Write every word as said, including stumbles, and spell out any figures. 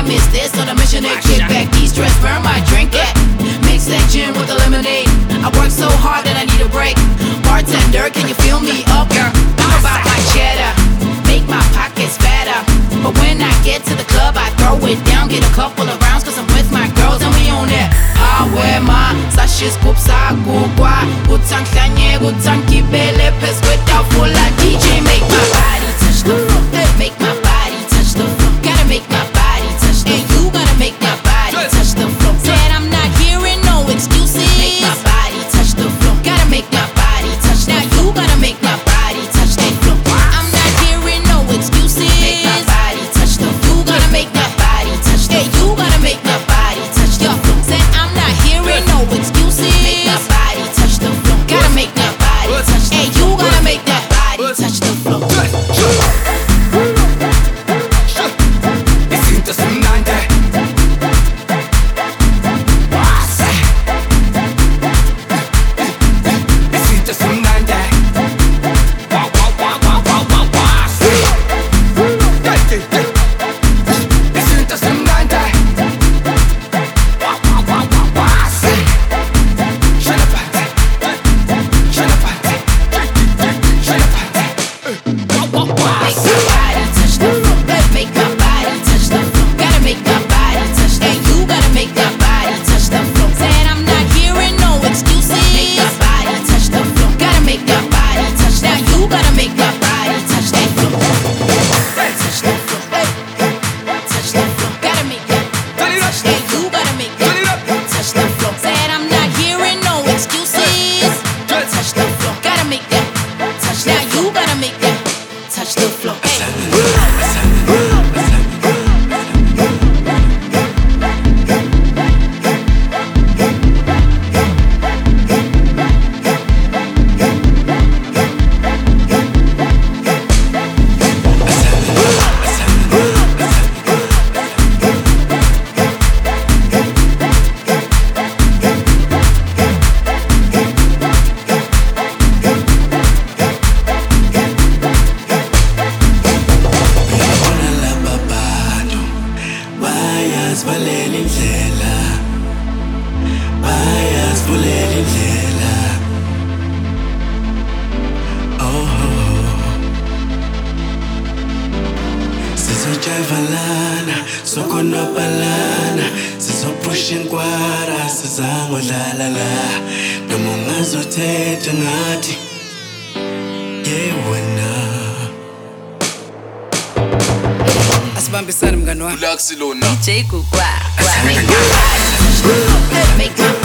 miss this on a mission to kick back, de-stress, burn my drink at. Mix that gin with the lemonade. I work so hard that I need a break. Bartender, can you fill me up? I'm about my cheddar, make my pockets fatter. But when I get to the club, I throw it down, get a couple of rounds, cause I'm with my girls and we own it. I wear my sashes, kupsa, kugwa, kutang klanye, kutang kibele, pes without full of D J. Make my body touch the floor, make my body touch the floor. Gotta make my body touch the floor, and you gotta make my body touch the floor. Said I'm not hearing no excuses. Make my body touch the floor, gotta make my body touch the floor. Now you gotta make my body touch the floor. I'm not hearing no excuses. Make my body touch the floor, you gotta make my body touch the floor. You gotta make my body touch the floor. Said I'm not hearing no excuses. Make my body touch the floor, gotta make my body touch the floor. And you gotta make that body touch the floor. Sizojavalana, sokonopalana, sizopushin kwara, sizangolala, noma ungazothetha ngathi yewena. Asibambisane mngani wami. Ulaxilona. D J Kugwa. Make my body touch the floor, make my